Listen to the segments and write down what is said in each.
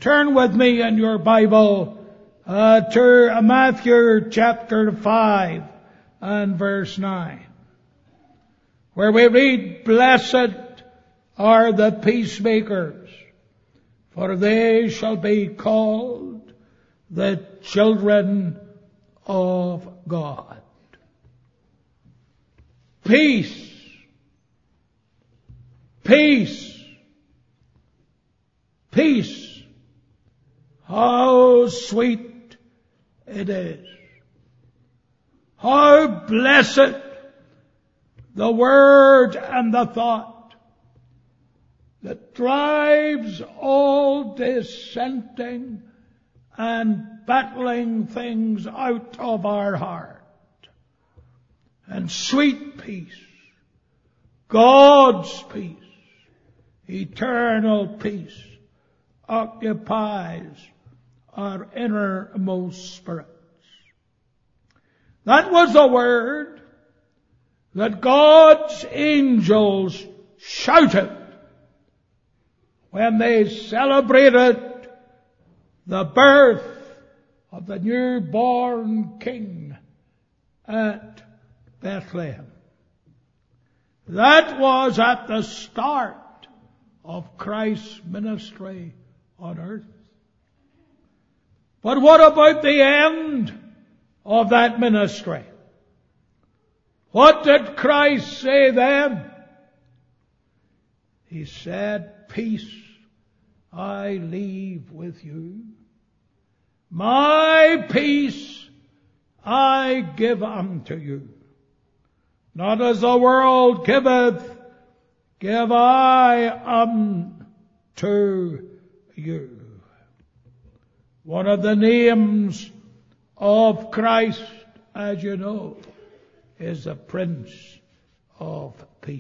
Turn with me in your Bible to Matthew chapter 5 and verse 9, where we read, "Blessed are the peacemakers, for they shall be called the children of God." Peace. Peace. Peace. How sweet it is. How blessed the word and the thought that drives all dissenting and battling things out of our heart. And sweet peace, God's peace, eternal peace, occupies our innermost spirits. That was the word that God's angels shouted when they celebrated the birth of the newborn King at Bethlehem. That was at the start of Christ's ministry on earth. But what about the end of that ministry? What did Christ say then? He said, "Peace I leave with you. My peace I give unto you. Not as the world giveth, give I unto you." One of the names of Christ, as you know, is the Prince of Peace.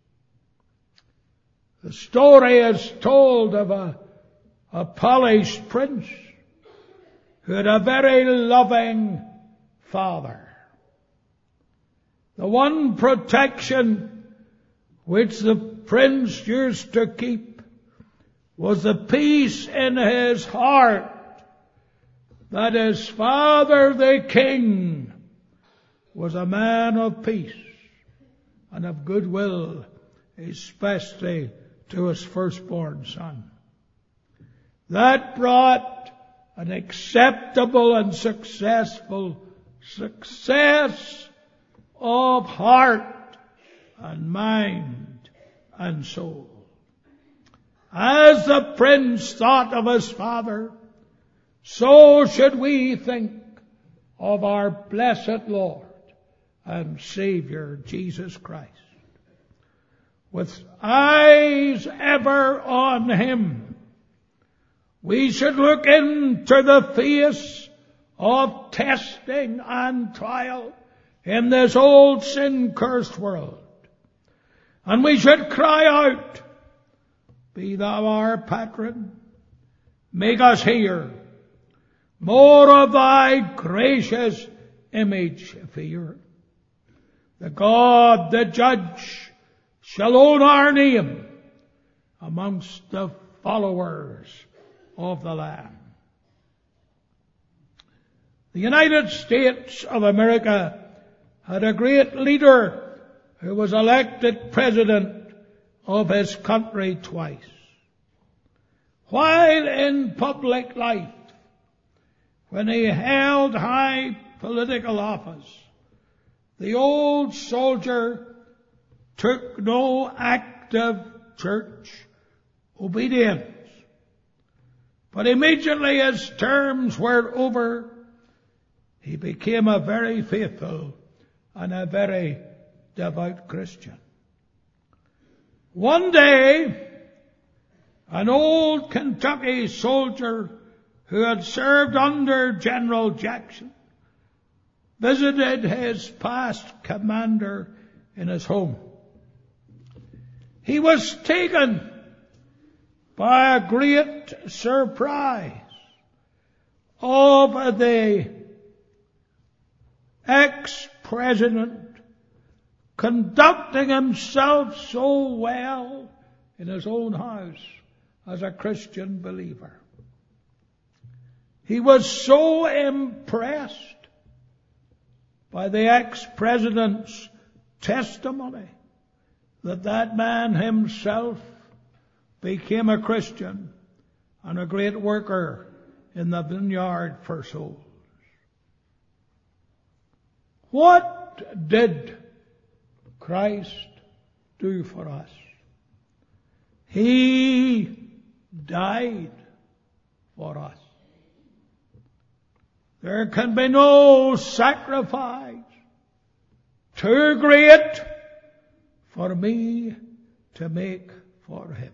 The story is told of a polished prince who had a very loving father. The one protection which the prince used to keep was the peace in his heart that his father, the king, was a man of peace and of goodwill, especially to his firstborn son. That brought an acceptable and successful success of heart and mind and soul. As the prince thought of his father, so should we think of our blessed Lord and Savior, Jesus Christ. With eyes ever on Him, we should look into the face of testing and trial in this old sin-cursed world. And we should cry out, "Be thou our patron, make us hear more of thy gracious image fear. The God, the judge, shall own our name amongst the followers of the Lamb." The United States of America had a great leader who was elected president of his country twice. While in public life, when he held high political office, the old soldier took no active church obedience. But immediately his terms were over, he became a very faithful and a very devout Christian. One day, an old Kentucky soldier who had served under General Jackson visited his past commander in his home. He was taken by a great surprise of the ex-president conducting himself so well in his own house as a Christian believer. He was so impressed by the ex-president's testimony that that man himself became a Christian and a great worker in the vineyard for souls. What did Christ do for us? He died for us. There can be no sacrifice too great for me to make for him.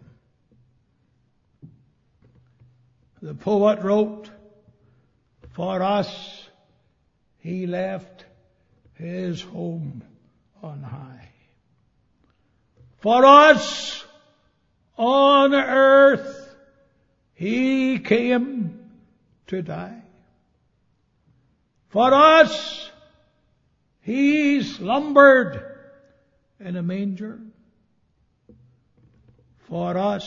The poet wrote, "For us he left his home on high. For us on earth he came to die. For us he slumbered in a manger. For us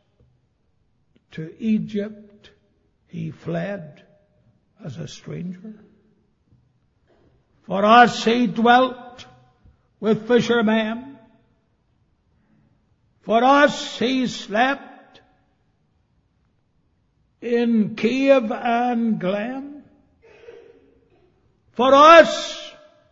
to Egypt he fled as a stranger. For us he dwelt with fishermen. For us he slept in cave and glen. For us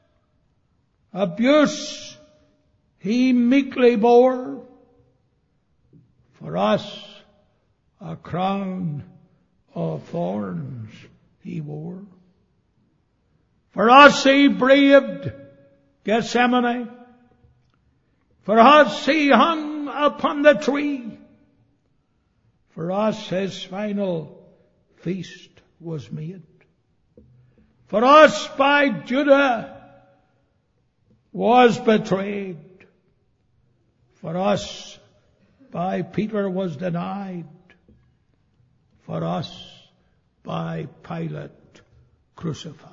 abuse he meekly bore. For us a crown of thorns he wore. For us he braved Gethsemane. For us he hung upon the tree. For us his final feast was made. For us by Judah was betrayed. For us by Peter was denied. For us by Pilate crucified.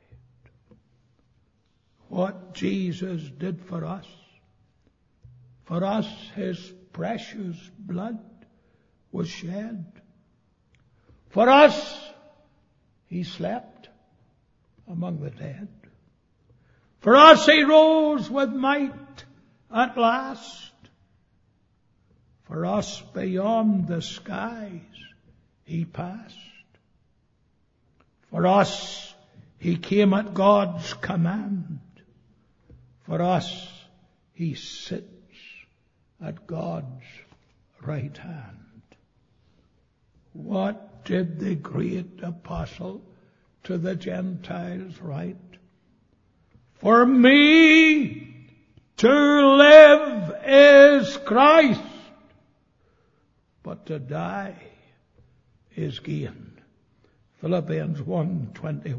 What Jesus did for us his precious blood was shed. For us he slept among the dead. For us he rose with might at last. For us beyond the skies he passed. For us he came at God's command. For us he sits at God's right hand. What did the great apostle to the Gentiles write? For me to live is Christ, but to die is gain. Philippians 1:21.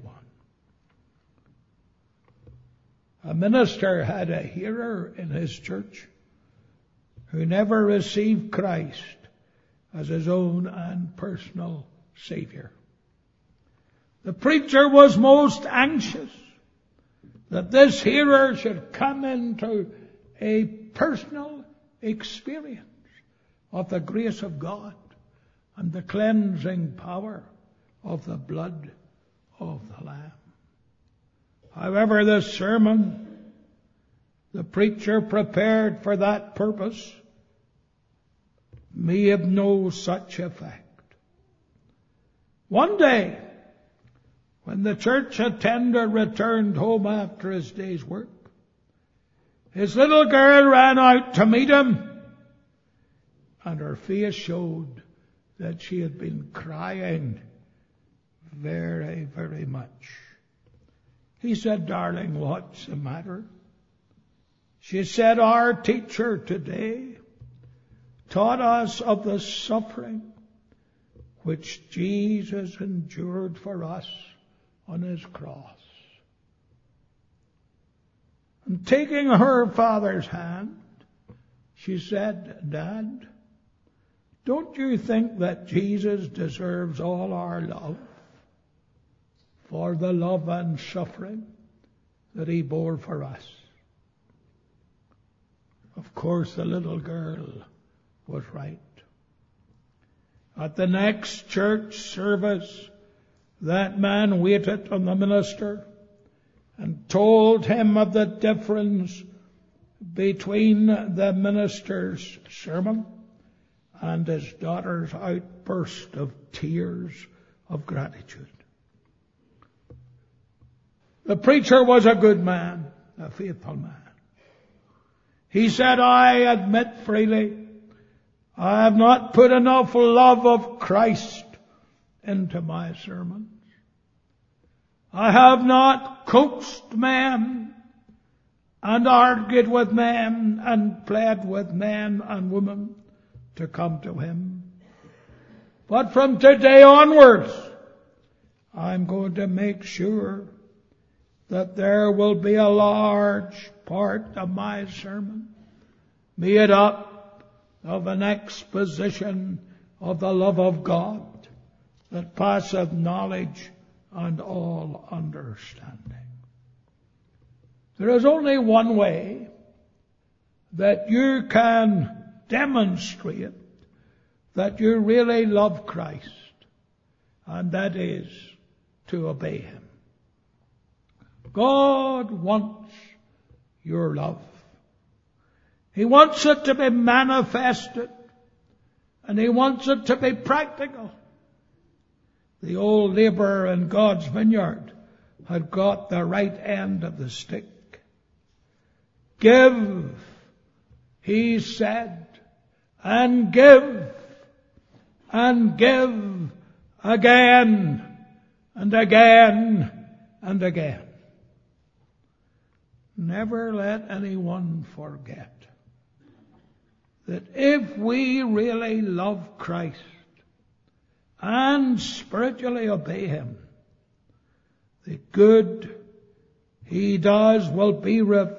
A minister had a hearer in his church who never received Christ as his own and personal Savior. The preacher was most anxious that this hearer should come into a personal experience of the grace of God and the cleansing power of the blood of the Lamb. However, the sermon the preacher prepared for that purpose may have no such effect. One day, when the church attender returned home after his day's work, his little girl ran out to meet him, and her face showed that she had been crying very, very much. He said, "Darling, what's the matter?" She said, "Our teacher today taught us of the suffering which Jesus endured for us on his cross." And taking her father's hand, she said, "Dad, don't you think that Jesus deserves all our love for the love and suffering that he bore for us?" Of course, the little girl was right. At the next church service, that man waited on the minister and told him of the difference between the minister's sermon and his daughter's outburst of tears of gratitude. The preacher was a good man, a faithful man. He said, I admit freely, I have not put enough love of Christ into my sermons. I have not coaxed men and argued with men and pled with men and women to come to Him. But from today onwards, I'm going to make sure that there will be a large part of my sermon made up of an exposition of the love of God that passeth knowledge and all understanding. There is only one way that you can demonstrate that you really love Christ, and that is to obey Him. God wants your love. He wants it to be manifested, and He wants it to be practical. The old laborer in God's vineyard had got the right end of the stick. Give, he said, and give again and again and again. Never let anyone forget that if we really love Christ and spiritually obey Him, the good He does will be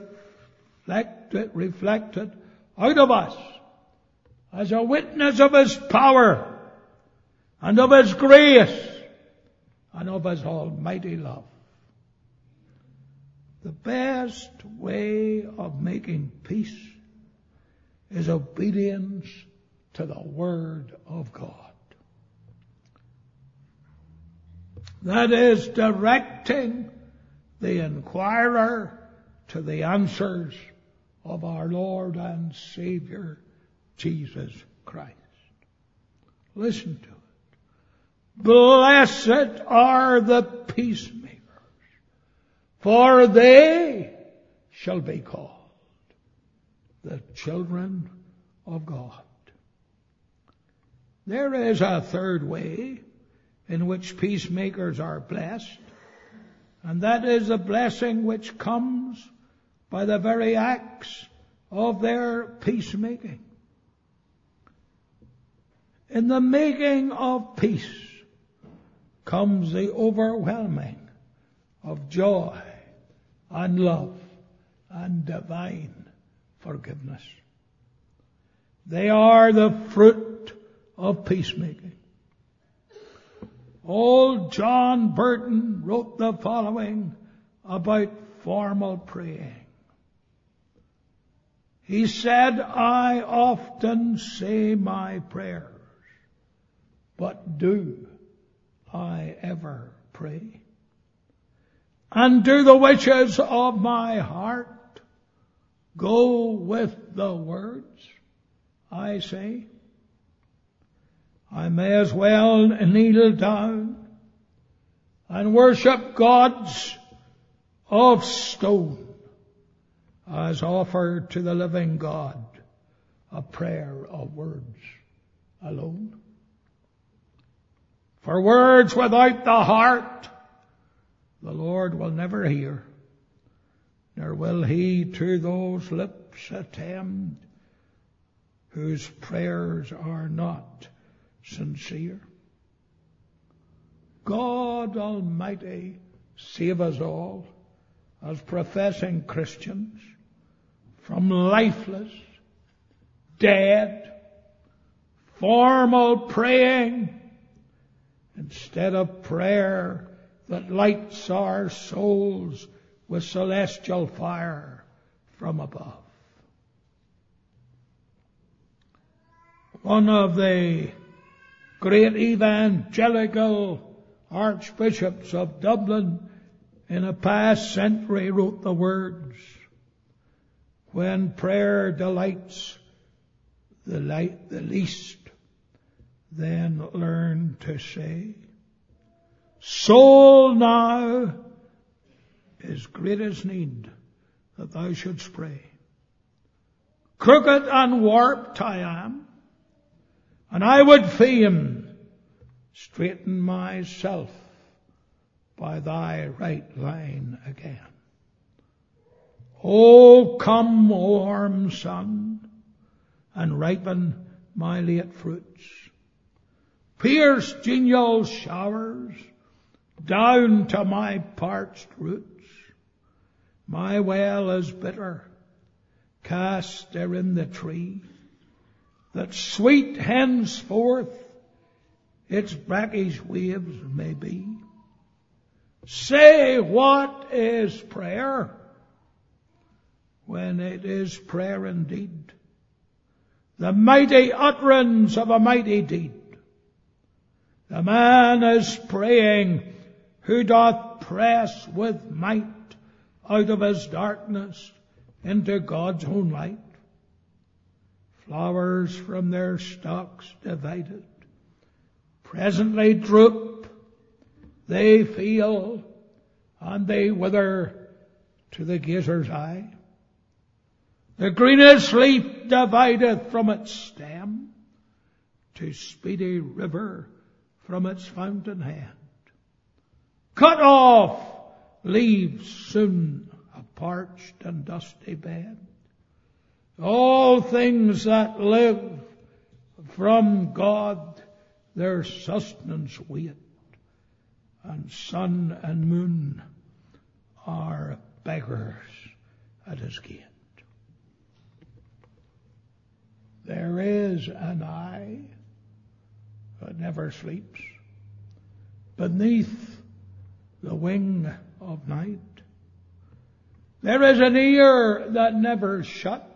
reflected out of us as a witness of His power and of His grace and of His almighty love. The best way of making peace is obedience to the Word of God. That is directing the inquirer to the answers of our Lord and Savior, Jesus Christ. Listen to it. Blessed are the peacemakers, for they shall be called the children of God. There is a third way in which peacemakers are blessed, and that is a blessing which comes by the very acts of their peacemaking. In the making of peace comes the overwhelming of joy and love and divine forgiveness. They are the fruit of peacemaking. Old John Burton wrote the following about formal praying. He said, I often say my prayers, but do I ever pray? And do the wishes of my heart go with the words I say? I may as well kneel down and worship gods of stone as offer to the living God a prayer of words alone. For words without the heart the Lord will never hear, nor will He to those lips attend whose prayers are not sincere. God Almighty save us all as professing Christians from lifeless, dead, formal praying instead of prayer that lights our souls with celestial fire from above. One of the great evangelical archbishops of Dublin in a past century wrote the words, when prayer delights the least, then learn to say, soul now is greatest need that thou shouldst pray. Crooked and warped I am, and I would fain straighten myself by thy right line again. Oh, come, O warm sun, and ripen my late fruits. Pierce genial showers down to my parched roots. My well is bitter, cast there in the tree, that sweet henceforth its brackish waves may be. Say, what is prayer, when it is prayer indeed, the mighty utterance of a mighty deed? The man is praying who doth press with might out of his darkness into God's own light. Flowers from their stalks divided presently droop, they feel, and they wither to the gazer's eye. The greenest leaf divideth from its stem, to speedy river from its fountain head. Cut off leaves soon a parched and dusty bed. All things that live from God their sustenance wait, and sun and moon are beggars at his gate. There is an eye that never sleeps beneath the wing of night. There is an ear that never shuts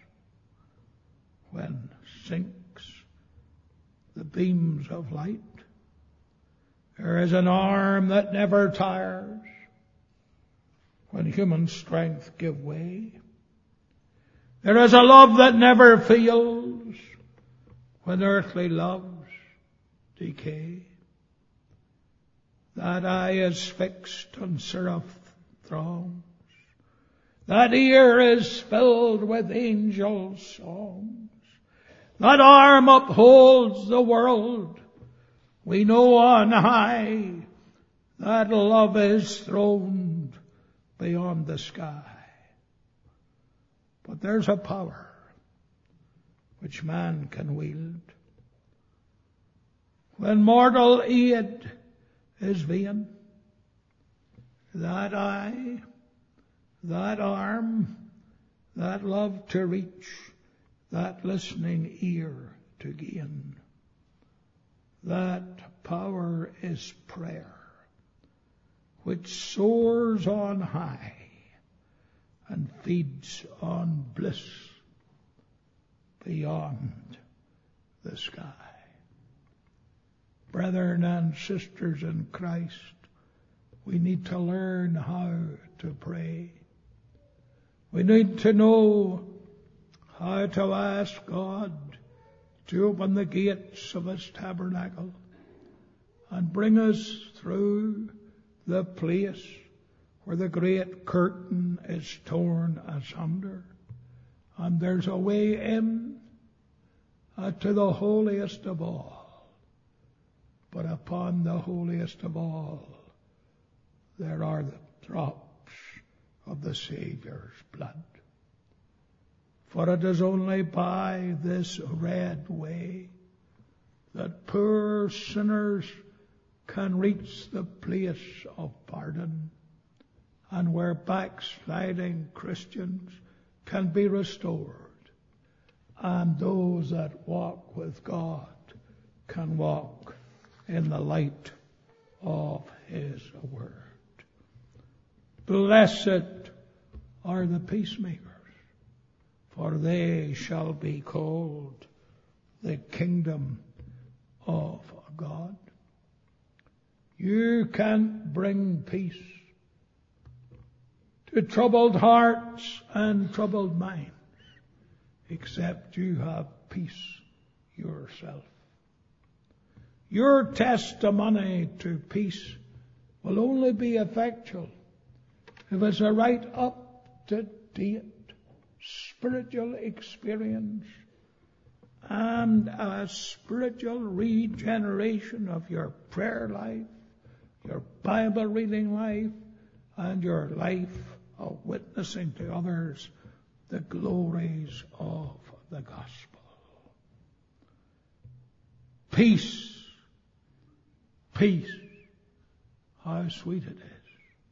when sinks the beams of light. There is an arm that never tires when human strength give way. There is a love that never fails when earthly loves decay. That eye is fixed on seraph throngs. That ear is filled with angel songs. That arm upholds the world. We know on high that love is throned beyond the sky. But there's a power which man can wield. When mortal aid is vain, that eye, that arm, that love to reach, that listening ear to gain, that power is prayer, which soars on high and feeds on bliss beyond the sky. Brethren and sisters in Christ, we need to learn how to pray. We need to know how to ask God to open the gates of His tabernacle and bring us through the place where the great curtain is torn asunder, and there's a way in to the holiest of all. But upon the holiest of all, there are the drops of the Saviour's blood. For it is only by this red way that poor sinners can reach the place of pardon, and where backsliding Christians can be restored, and those that walk with God can walk in the light of His word. Blessed are the peacemakers, for they shall be called the kingdom of God. You can't bring peace to troubled hearts and troubled minds except you have peace yourself. Your testimony to peace will only be effectual if it's a right up-to-date spiritual experience and a spiritual regeneration of your prayer life, your Bible reading life, and your life of witnessing to others the glories of the gospel. Peace. Peace. How sweet it is.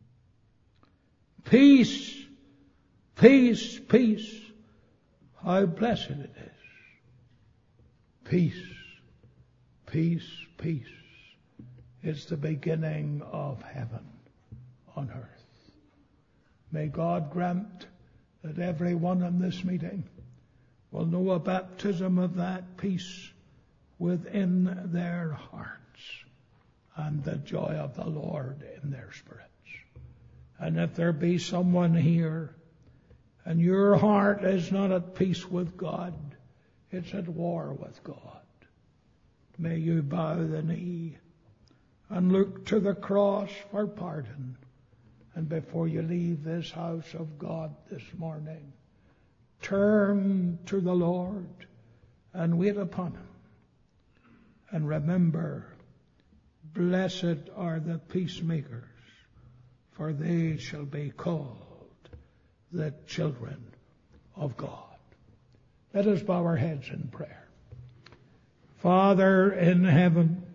Peace. Peace. Peace. How blessed it is. Peace. Peace. Peace. It's the beginning of heaven on earth. May God grant that everyone in this meeting will know a baptism of that peace within their hearts and the joy of the Lord in their spirits. And if there be someone here and your heart is not at peace with God, it's at war with God, may you bow the knee and look to the cross for pardon. And before you leave this house of God this morning, turn to the Lord and wait upon Him. And remember, blessed are the peacemakers, for they shall be called the children of God. Let us bow our heads in prayer. Father in heaven,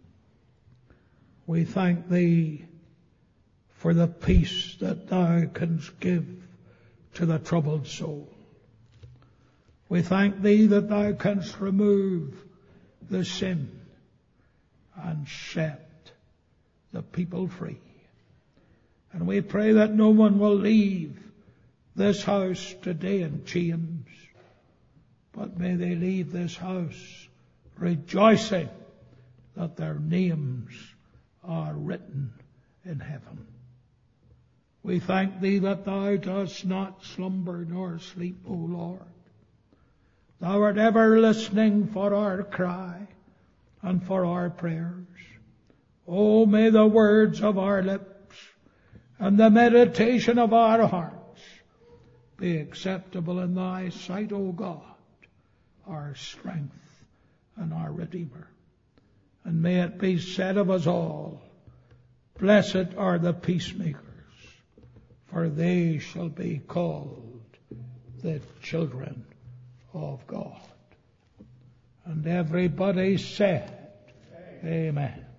we thank Thee for the peace that Thou canst give to the troubled soul. We thank Thee that Thou canst remove the sin and set the people free. And we pray that no one will leave this house today in chains, but may they leave this house rejoicing that their names are written in heaven. We thank Thee that Thou dost not slumber nor sleep, O Lord. Thou art ever listening for our cry and for our prayers. Oh, may the words of our lips and the meditation of our hearts be acceptable in Thy sight, O God, our strength and our Redeemer. And may it be said of us all, blessed are the peacemakers, for they shall be called the children of God. And everybody said, Amen.